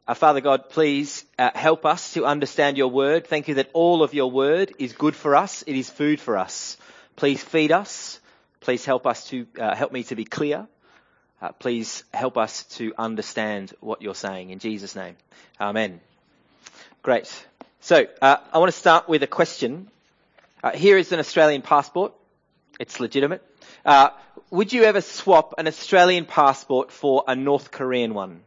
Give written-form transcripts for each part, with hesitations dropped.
Father God, please help us to understand your word. Thank you that all of your word is good for us. It is food for us. Please feed us. Please help me to be clear. Please help us to understand what you're saying. In Jesus' name, amen. Great. So I want to start with a question. Here is an Australian passport. It's legitimate. Would you ever swap an Australian passport for a North Korean one?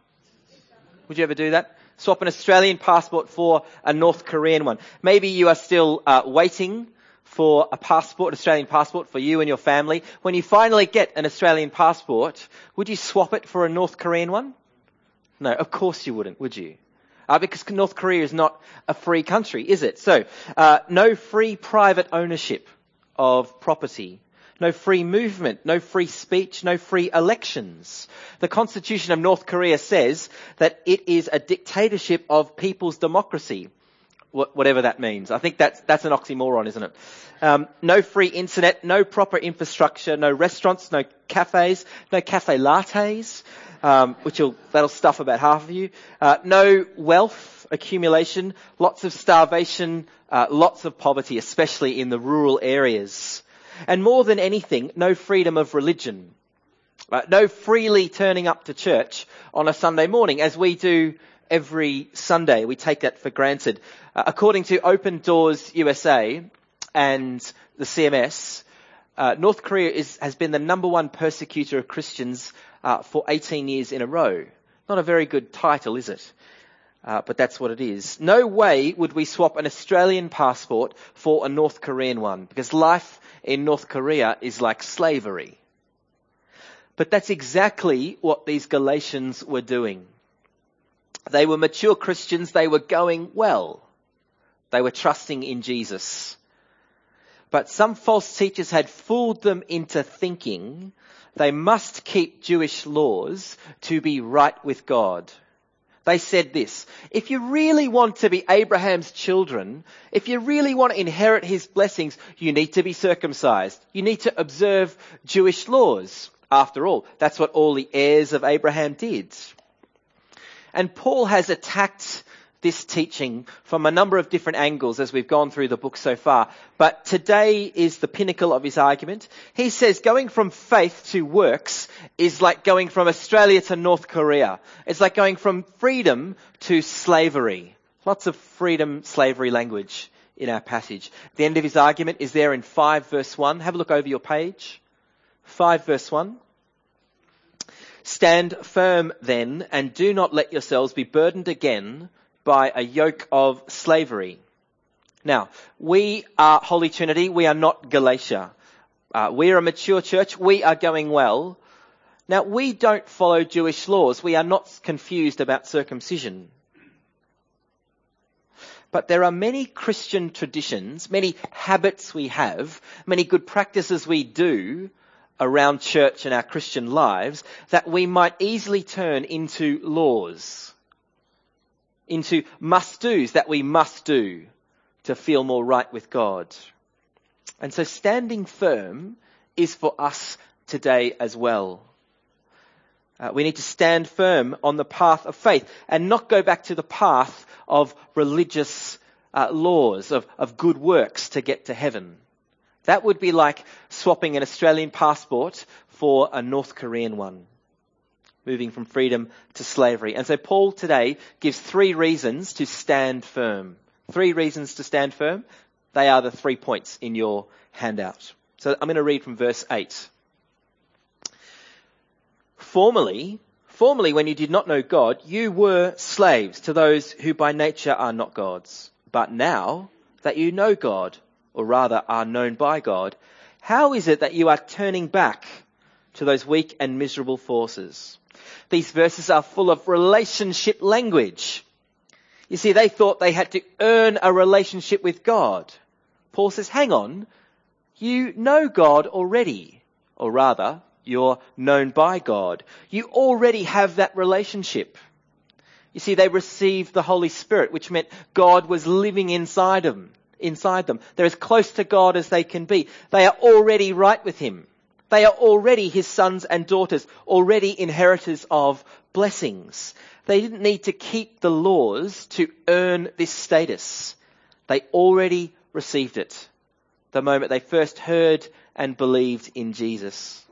Would you ever do that? Swap an Australian passport for a North Korean one. Maybe you are still waiting for a passport, Australian passport for you and your family. When you finally get an Australian passport, would you swap it for a North Korean one? No, of course you wouldn't, would you? Because North Korea is not a free country, is it? So, no free private ownership of property. No free movement, no free speech, no free elections. The Constitution of North Korea says that it is a dictatorship of people's democracy, whatever that means. I think that's an oxymoron, isn't it? No free internet, no proper infrastructure, no restaurants, no cafes, no cafe lattes, that'll stuff about half of you. No wealth accumulation, lots of starvation, lots of poverty, especially in the rural areas. And more than anything, no freedom of religion. No freely turning up to church on a Sunday morning, as we do every Sunday. We take that for granted. According to Open Doors USA and the CMS, North Korea has been the number one persecutor of Christians for 18 years in a row. Not a very good title, is it? But that's what it is. No way would we swap an Australian passport for a North Korean one, because life in North Korea is like slavery. But that's exactly what these Galatians were doing. They were mature Christians. They were going well. They were trusting in Jesus. But some false teachers had fooled them into thinking they must keep Jewish laws to be right with God. They said this: if you really want to be Abraham's children, if you really want to inherit his blessings, you need to be circumcised. You need to observe Jewish laws. After all, that's what all the heirs of Abraham did. And Paul has attacked this teaching from a number of different angles as we've gone through the book so far. But today is the pinnacle of his argument. He says going from faith to works is like going from Australia to North Korea. It's like going from freedom to slavery. Lots of freedom, slavery language in our passage. The end of his argument is there in 5 verse 1. Have a look over your page. 5 verse 1. Stand firm then, and do not let yourselves be burdened again by a yoke of slavery. Now, we are Holy Trinity. We are not Galatia. We are a mature church. We are going well. Now, we don't follow Jewish laws. We are not confused about circumcision. But there are many Christian traditions, many habits we have, many good practices we do around church and our Christian lives that we might easily turn into laws, into must-dos that we must do to feel more right with God. And so standing firm is for us today as well. We need to stand firm on the path of faith and not go back to the path of religious laws, of good works to get to heaven. That would be like swapping an Australian passport for a North Korean one, moving from freedom to slavery. And so Paul today gives 3 reasons to stand firm. 3 reasons to stand firm. They are the 3 points in your handout. So I'm going to read from verse 8. Formerly, when you did not know God, you were slaves to those who by nature are not gods. But now that you know God, or rather are known by God, how is it that you are turning back to those weak and miserable forces? These verses are full of relationship language. You see, they thought they had to earn a relationship with God. Paul says, hang on, you know God already, or rather, you're known by God. You already have that relationship. You see, they received the Holy Spirit, which meant God was living inside them. They're as close to God as they can be. They are already right with him. They are already his sons and daughters, already inheritors of blessings. They didn't need to keep the laws to earn this status. They already received it the moment they first heard and believed in Jesus.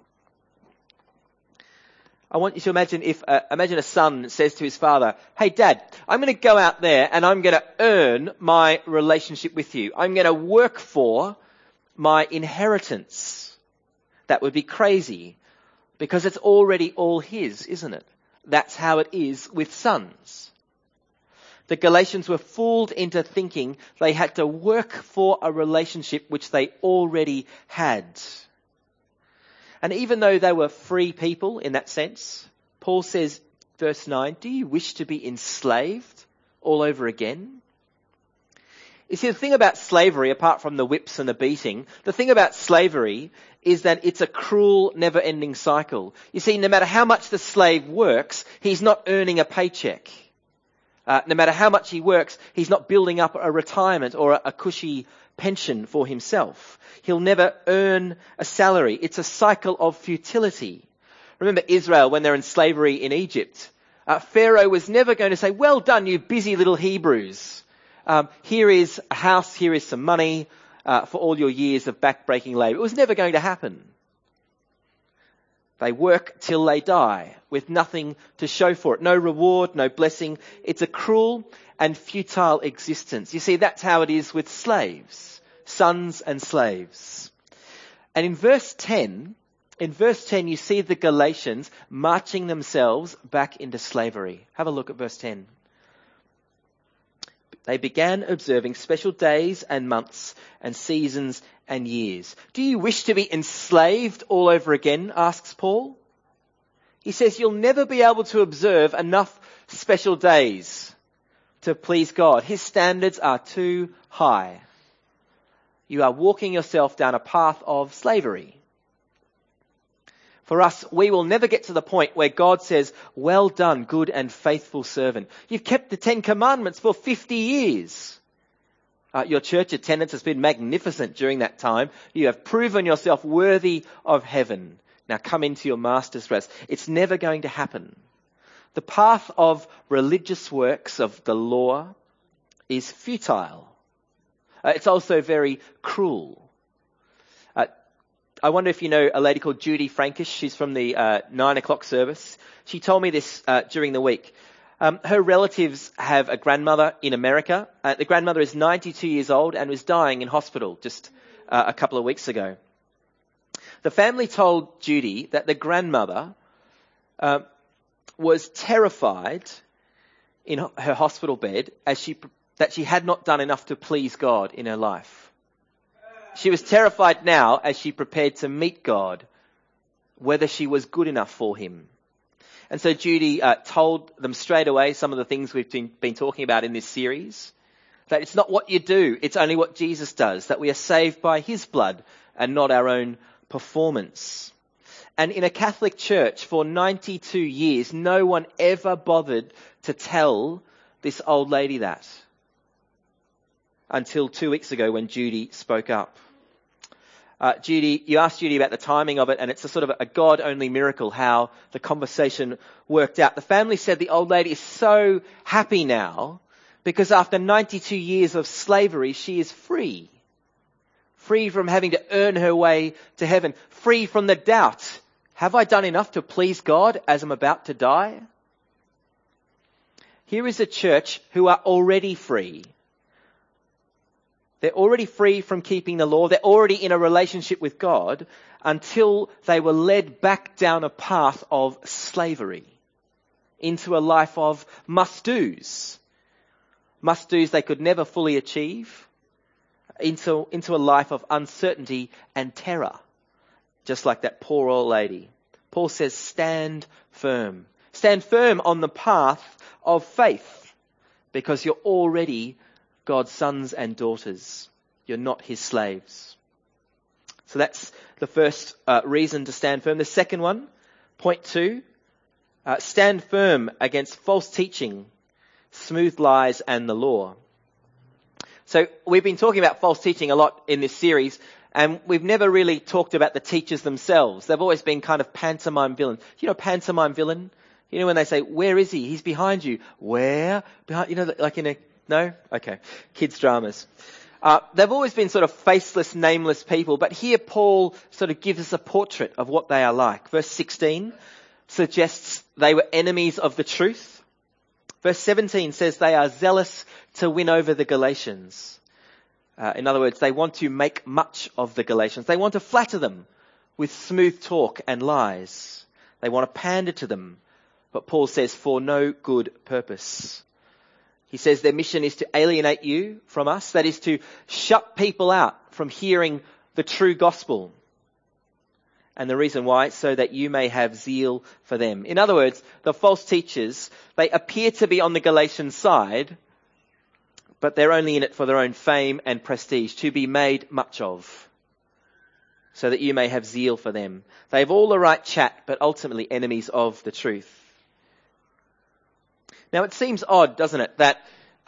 I want you to imagine imagine a son says to his father, "Hey Dad, I'm going to go out there and I'm going to earn my relationship with you. I'm going to work for my inheritance." That would be crazy because it's already all his, isn't it? That's how it is with sons. The Galatians were fooled into thinking they had to work for a relationship which they already had. And even though they were free people in that sense, Paul says, verse 9, "Do you wish to be enslaved all over again?" You see, the thing about slavery, apart from the whips and the beating, the thing about slavery is that it's a cruel, never-ending cycle. You see, no matter how much the slave works, he's not earning a paycheck. No matter how much he works, he's not building up a retirement or a cushy pension for himself. He'll never earn a salary. It's a cycle of futility. Remember Israel when they're in slavery in Egypt. Pharaoh was never going to say, "Well done, you busy little Hebrews. Here is a house, here is some money for all your years of back-breaking labour." It was never going to happen. They work till they die with nothing to show for it. No reward, no blessing. It's a cruel and futile existence. You see, that's how it is with slaves, sons and slaves. And in verse 10, you see the Galatians marching themselves back into slavery. Have a look at verse 10. They began observing special days and months and seasons and years. "Do you wish to be enslaved all over again?" asks Paul. He says you'll never be able to observe enough special days to please God. His standards are too high. You are walking yourself down a path of slavery. For us, we will never get to the point where God says, "Well done, good and faithful servant. You've kept the 10 Commandments for 50 years. Your church attendance has been magnificent during that time. You have proven yourself worthy of heaven. Now come into your master's rest." It's never going to happen. The path of religious works of the law is futile. It's also very cruel. I wonder if you know a lady called Judy Frankish. She's from the 9 o'clock service. She told me this during the week. Her relatives have a grandmother in America. The grandmother is 92 years old and was dying in hospital just a couple of weeks ago. The family told Judy that the grandmother was terrified in her hospital bed that she had not done enough to please God in her life. She was terrified now as she prepared to meet God, whether she was good enough for him. And so Judy told them straight away some of the things we've been talking about in this series, that it's not what you do, it's only what Jesus does, that we are saved by his blood and not our own performance. And in a Catholic church for 92 years, no one ever bothered to tell this old lady that. Until 2 weeks ago when Judy spoke up. You asked Judy about the timing of it, and it's a sort of a God-only miracle how the conversation worked out. The family said the old lady is so happy now because after 92 years of slavery, she is free. Free from having to earn her way to heaven. Free from the doubt. Have I done enough to please God as I'm about to die? Here is a church who are already free. They're already free from keeping the law. They're already in a relationship with God until they were led back down a path of slavery into a life of must-dos. Must-dos they could never fully achieve, into a life of uncertainty and terror, just like that poor old lady. Paul says, stand firm. Stand firm on the path of faith because you're already God's sons and daughters. You're not his slaves. So that's the first reason to stand firm. The second one, point 2, stand firm against false teaching, smooth lies and the law. So we've been talking about false teaching a lot in this series, and we've never really talked about the teachers themselves. They've always been kind of pantomime villains. You know, pantomime villain? You know when they say, where is he? He's behind you. Where? Behind, like in a, no? Okay. Kids dramas. They've always been sort of faceless, nameless people, but here Paul sort of gives us a portrait of what they are like. Verse 16 suggests they were enemies of the truth. Verse 17 says they are zealous to win over the Galatians. In other words, they want to make much of the Galatians. They want to flatter them with smooth talk and lies. They want to pander to them. But Paul says, for no good purpose. He says their mission is to alienate you from us. That is to shut people out from hearing the true gospel. And the reason why, so that you may have zeal for them. In other words, the false teachers, they appear to be on the Galatian side, but they're only in it for their own fame and prestige, to be made much of, so that you may have zeal for them. They have all the right chat, but ultimately enemies of the truth. Now it seems odd, doesn't it, that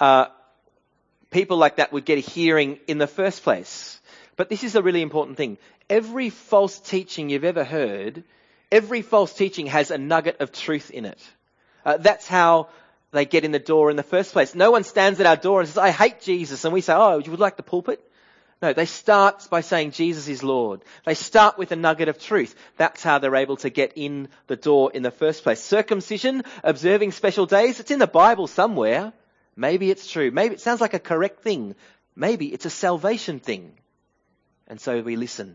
people like that would get a hearing in the first place. But this is a really important thing. Every false teaching you've ever heard, every false teaching has a nugget of truth in it. That's how they get in the door in the first place. No one stands at our door and says, I hate Jesus. And we say, oh, you would like the pulpit? No, they start by saying Jesus is Lord. They start with a nugget of truth. That's how they're able to get in the door in the first place. Circumcision, observing special days, it's in the Bible somewhere. Maybe it's true. Maybe it sounds like a correct thing. Maybe it's a salvation thing. And so we listen.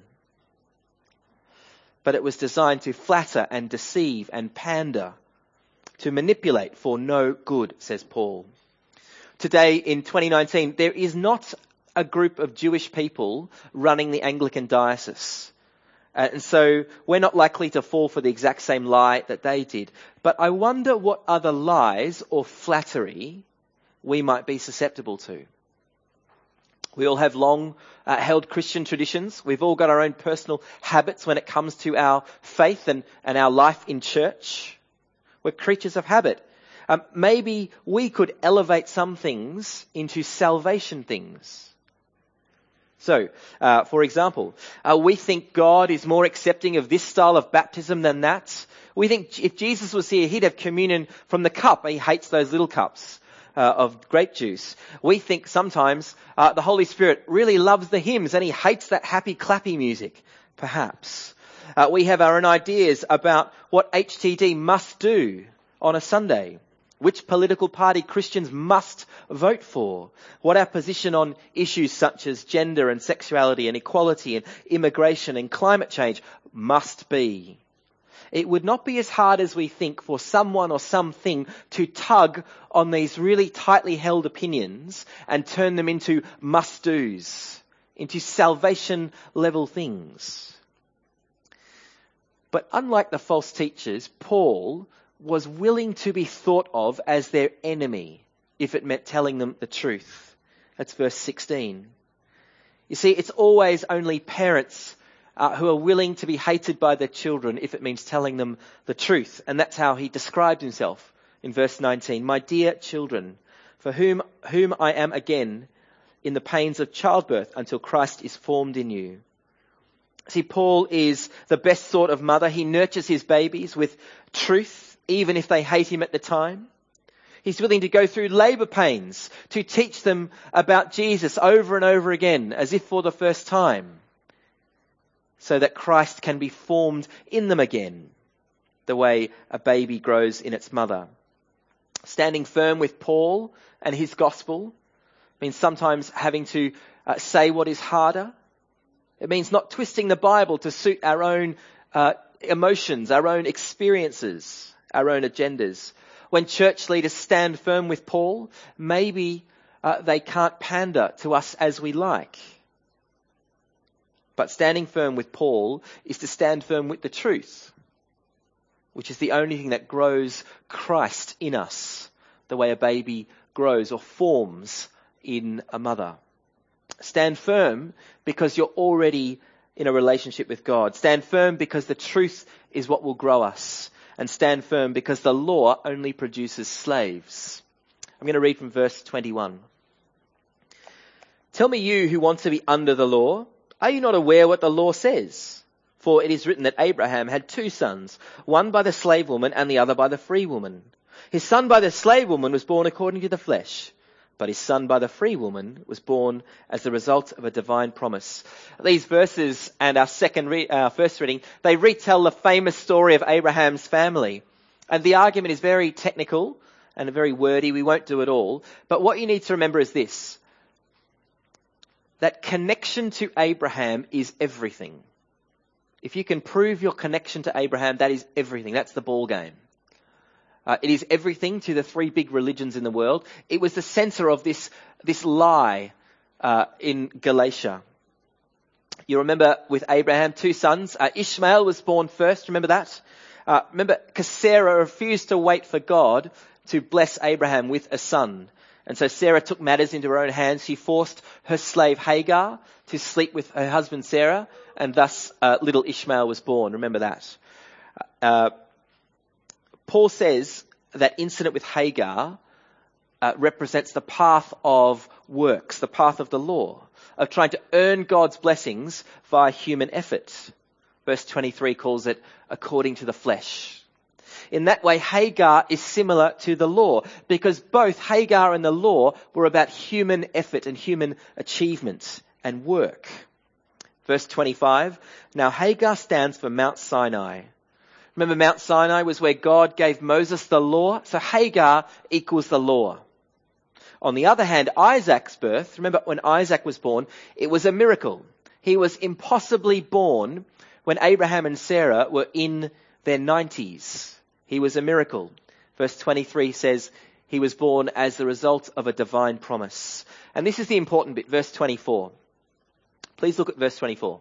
But it was designed to flatter and deceive and pander, to manipulate for no good, says Paul. Today in 2019, there is not a group of Jewish people running the Anglican diocese. And so we're not likely to fall for the exact same lie that they did. But I wonder what other lies or flattery we might be susceptible to. We all have long held Christian traditions. We've all got our own personal habits when it comes to our faith and our life in church. We're creatures of habit. Maybe we could elevate some things into salvation things. So, for example, we think God is more accepting of this style of baptism than that. We think if Jesus was here, he'd have communion from the cup. He hates those little cups of grape juice. We think sometimes the Holy Spirit really loves the hymns and he hates that happy clappy music, perhaps. We have our own ideas about what HTD must do on a Sunday. Which political party Christians must vote for. What our position on issues such as gender and sexuality and equality and immigration and climate change must be. It would not be as hard as we think for someone or something to tug on these really tightly held opinions and turn them into must-dos, into salvation level things. But unlike the false teachers, Paul was willing to be thought of as their enemy if it meant telling them the truth. That's verse 16. You see, it's always only parents who are willing to be hated by their children if it means telling them the truth. And that's how he described himself in verse 19. My dear children, for whom I am again in the pains of childbirth until Christ is formed in you. See, Paul is the best sort of mother. He nurtures his babies with truth, even if they hate him at the time. He's willing to go through labour pains to teach them about Jesus over and over again, as if for the first time, so that Christ can be formed in them again, the way a baby grows in its mother. Standing firm with Paul and his gospel means sometimes having to say what is harder. It means not twisting the Bible to suit our own emotions, our own experiences, our own agendas. When church leaders stand firm with Paul, maybe they can't pander to us as we like. But standing firm with Paul is to stand firm with the truth, which is the only thing that grows Christ in us, the way a baby grows or forms in a mother. Stand firm because you're already in a relationship with God. Stand firm because the truth is what will grow us. And stand firm because the law only produces slaves. I'm going to read from verse 21. Tell me, you who want to be under the law, are you not aware what the law says? For it is written that Abraham had two sons, one by the slave woman and the other by the free woman. His son by the slave woman was born according to the flesh, but his son by the free woman was born as the result of a divine promise. These verses and our first reading, they retell the famous story of Abraham's family. And the argument is very technical and very wordy. We won't do it all. But what you need to remember is this, that connection to Abraham is everything. If you can prove your connection to Abraham, that is everything. That's the ball game. It is everything to the three big religions in the world. It was the center of this lie in Galatia. You remember with Abraham, two sons. Ishmael was born first. Remember that? Remember, because Sarah refused to wait for God to bless Abraham with a son. And so Sarah took matters into her own hands. She forced her slave Hagar to sleep with her husband Sarah, and thus little Ishmael was born. Remember that. Paul says that incident with Hagar represents the path of works, the path of the law, of trying to earn God's blessings via human effort. Verse 23 calls it according to the flesh. In that way, Hagar is similar to the law, because both Hagar and the law were about human effort and human achievement and work. Verse 25, now Hagar stands for Mount Sinai. Remember, Mount Sinai was where God gave Moses the law, so Hagar equals the law. On the other hand, Isaac's birth, remember when Isaac was born, it was a miracle. He was impossibly born when Abraham and Sarah were in their 90s. He was a miracle. Verse 23 says he was born as the result of a divine promise. And this is the important bit, verse 24. Please look at verse 24.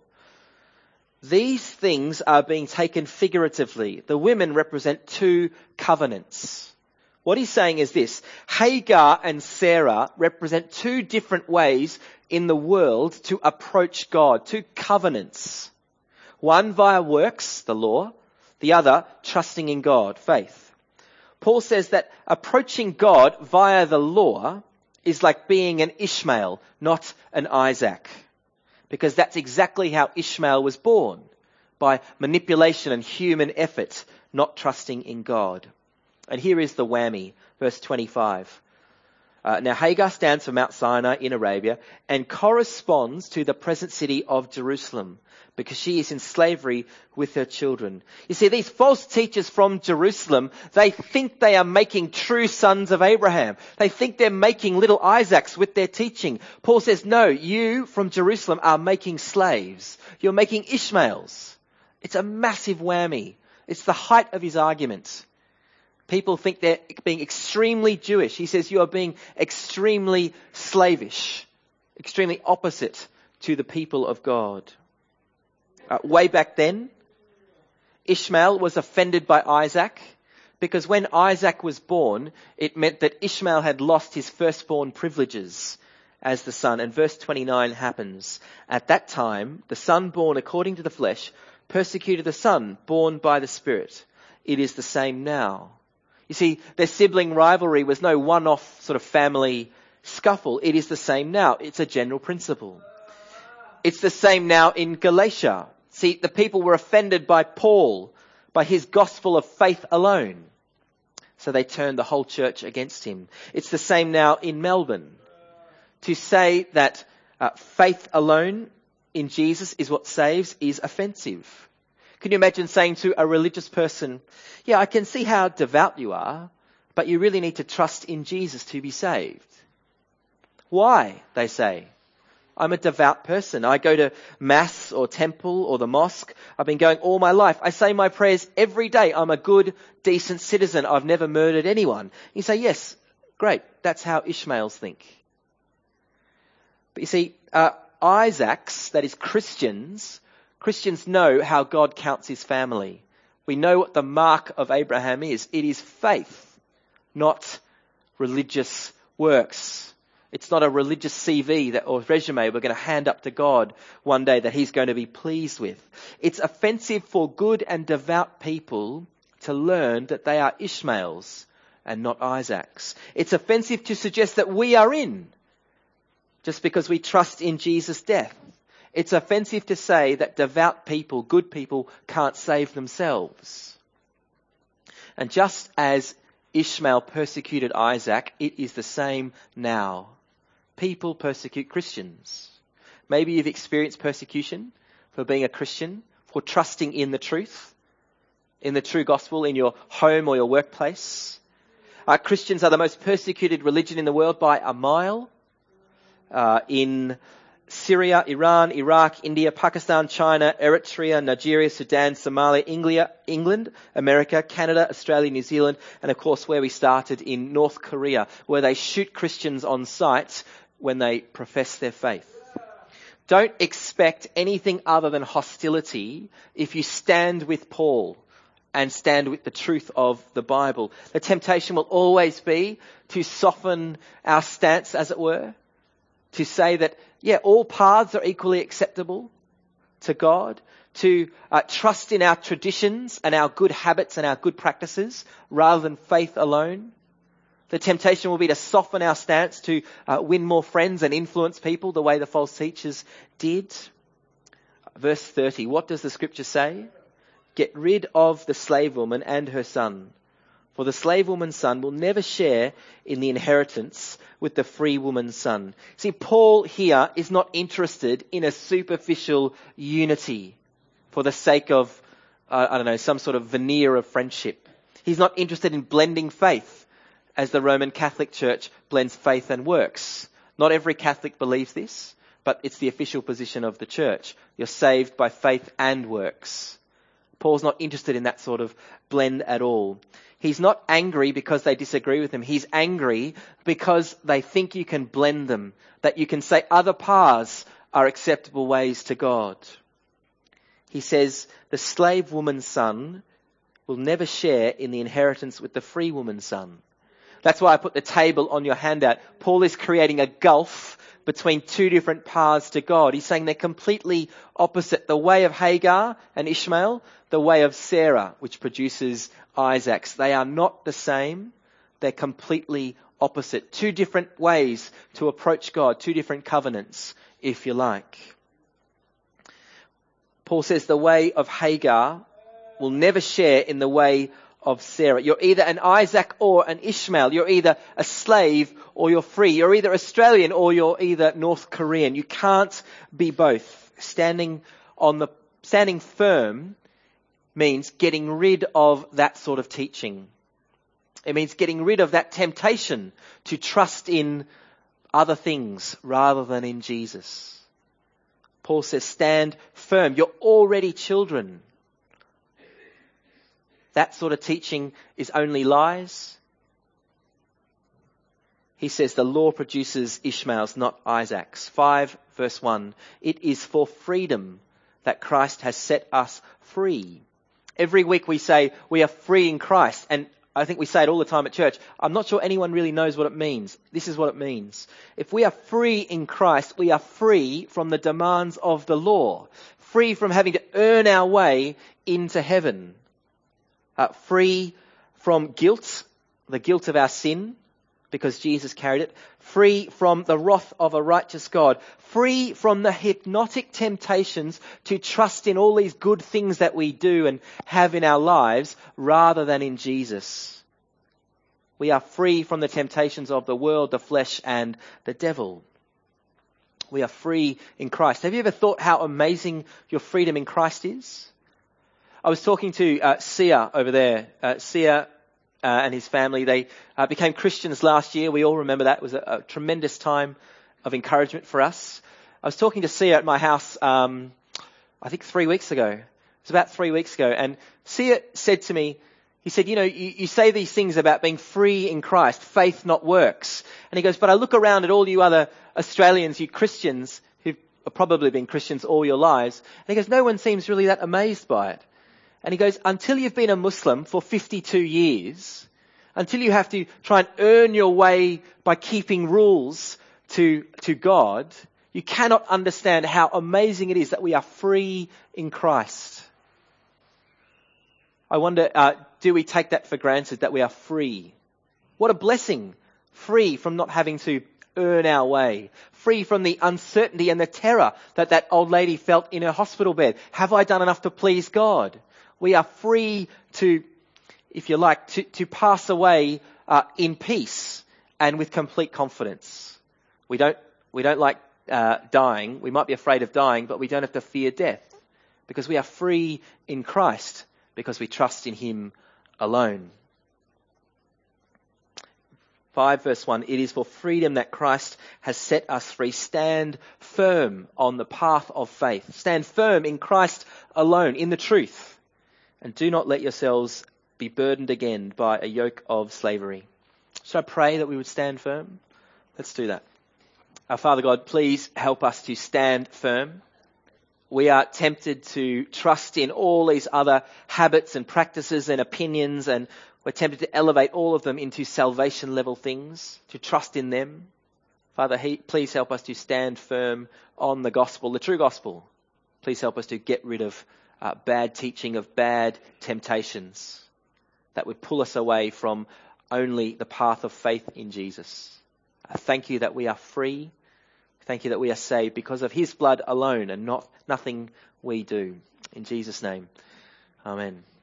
These things are being taken figuratively. The women represent two covenants. What he's saying is this: Hagar and Sarah represent two different ways in the world to approach God, two covenants. One via works, the law, the other trusting in God, faith. Paul says that approaching God via the law is like being an Ishmael, not an Isaac. Because that's exactly how Ishmael was born, by manipulation and human effort, not trusting in God. And here is the whammy, verse 25. Now Hagar stands for Mount Sinai in Arabia and corresponds to the present city of Jerusalem, because she is in slavery with her children. You see, these false teachers from Jerusalem, they think they are making true sons of Abraham. They think they're making little Isaacs with their teaching. Paul says, no, you from Jerusalem are making slaves. You're making Ishmaels. It's a massive whammy. It's the height of his argument. People think they're being extremely Jewish. He says you are being extremely slavish, extremely opposite to the people of God. Way back then, Ishmael was offended by Isaac, because when Isaac was born, it meant that Ishmael had lost his firstborn privileges as the son. And verse 29 happens. At that time, the son born according to the flesh persecuted the son born by the Spirit. It is the same now. You see, their sibling rivalry was no one-off sort of family scuffle. It is the same now. It's a general principle. It's the same now in Galatia. See, the people were offended by Paul, by his gospel of faith alone. So they turned the whole church against him. It's the same now in Melbourne. To say that faith alone in Jesus is what saves is offensive. Can you imagine saying to a religious person, yeah, I can see how devout you are, but you really need to trust in Jesus to be saved. Why? They say. I'm a devout person. I go to mass or temple or the mosque. I've been going all my life. I say my prayers every day. I'm a good, decent citizen. I've never murdered anyone. You say, yes, great. That's how Ishmaels think. But you see, Isaacs, that is Christians know how God counts his family. We know what the mark of Abraham is. It is faith, not religious works. It's not a religious CV or resume we're going to hand up to God one day that he's going to be pleased with. It's offensive for good and devout people to learn that they are Ishmaels and not Isaacs. It's offensive to suggest that we are in just because we trust in Jesus' death. It's offensive to say that devout people, good people, can't save themselves. And just as Ishmael persecuted Isaac, it is the same now. People persecute Christians. Maybe you've experienced persecution for being a Christian, for trusting in the truth, in the true gospel, in your home or your workplace. Christians are the most persecuted religion in the world by a mile. In Syria, Iran, Iraq, India, Pakistan, China, Eritrea, Nigeria, Sudan, Somalia, England, America, Canada, Australia, New Zealand, and of course where we started in North Korea, where they shoot Christians on sight when they profess their faith. Don't expect anything other than hostility if you stand with Paul and stand with the truth of the Bible. The temptation will always be to soften our stance, as it were, to say that, all paths are equally acceptable to God, to trust in our traditions and our good habits and our good practices rather than faith alone. The temptation will be to soften our stance, to win more friends and influence people the way the false teachers did. Verse 30, what does the scripture say? Get rid of the slave woman and her son, for the slave woman's son will never share in the inheritance with the free woman's son. See, Paul here is not interested in a superficial unity for the sake of, some sort of veneer of friendship. He's not interested in blending faith as the Roman Catholic Church blends faith and works. Not every Catholic believes this, but it's the official position of the church. You're saved by faith and works. Paul's not interested in that sort of blend at all. He's not angry because they disagree with him. He's angry because they think you can blend them, that you can say other paths are acceptable ways to God. He says the slave woman's son will never share in the inheritance with the free woman's son. That's why I put the table on your handout. Paul is creating a gulf between two different paths to God. He's saying they're completely opposite. The way of Hagar and Ishmael, the way of Sarah, which produces Isaac. They are not the same. They're completely opposite. Two different ways to approach God, two different covenants, if you like. Paul says the way of Hagar will never share in the way of Sarah. You're either an Isaac or an Ishmael. You're either a slave or you're free. You're either Australian or you're either North Korean. You can't be both. Standing firm means getting rid of that sort of teaching. It means getting rid of that temptation to trust in other things rather than in Jesus. Paul says, stand firm. You're already children. That sort of teaching is only lies. He says the law produces Ishmael's, not Isaac's. 5 verse 1. It is for freedom that Christ has set us free. Every week we say we are free in Christ, and I think we say it all the time at church. I'm not sure anyone really knows what it means. This is what it means. If we are free in Christ, we are free from the demands of the law, free from having to earn our way into heaven. Free from guilt, the guilt of our sin, because Jesus carried it. Free from the wrath of a righteous God. Free from the hypnotic temptations to trust in all these good things that we do and have in our lives rather than in Jesus. We are free from the temptations of the world, the flesh, and the devil. We are free in Christ. Have you ever thought how amazing your freedom in Christ is? I was talking to Sia over there. Sia and his family, they became Christians last year. We all remember that. It was a tremendous time of encouragement for us. I was talking to Sia at my house, I think 3 weeks ago. It was about 3 weeks ago. And Sia said to me, he said, you say these things about being free in Christ, faith not works. And he goes, but I look around at all you other Australians, you Christians, who've probably been Christians all your lives. And he goes, no one seems really that amazed by it. And he goes, until you've been a Muslim for 52 years, until you have to try and earn your way by keeping rules to God, you cannot understand how amazing it is that we are free in Christ. I wonder, do we take that for granted, that we are free? What a blessing. Free from not having to earn our way. free from the uncertainty and the terror that old lady felt in her hospital bed. Have I done enough to please God? We are free to, if you like, to pass away in peace and with complete confidence. We don't like dying. We might be afraid of dying, but we don't have to fear death because we are free in Christ because we trust in him alone. 5 verse 1, it is for freedom that Christ has set us free. Stand firm on the path of faith. Stand firm in Christ alone, in the truth. And do not let yourselves be burdened again by a yoke of slavery. Should I pray that we would stand firm? Let's do that. Our Father God, please help us to stand firm. We are tempted to trust in all these other habits and practices and opinions, and we're tempted to elevate all of them into salvation level things, to trust in them. Father, please help us to stand firm on the gospel, the true gospel. Please help us to get rid of bad teaching, of bad temptations that would pull us away from only the path of faith in Jesus. Thank you that we are free. Thank you that we are saved because of his blood alone and nothing we do. In Jesus' name, amen.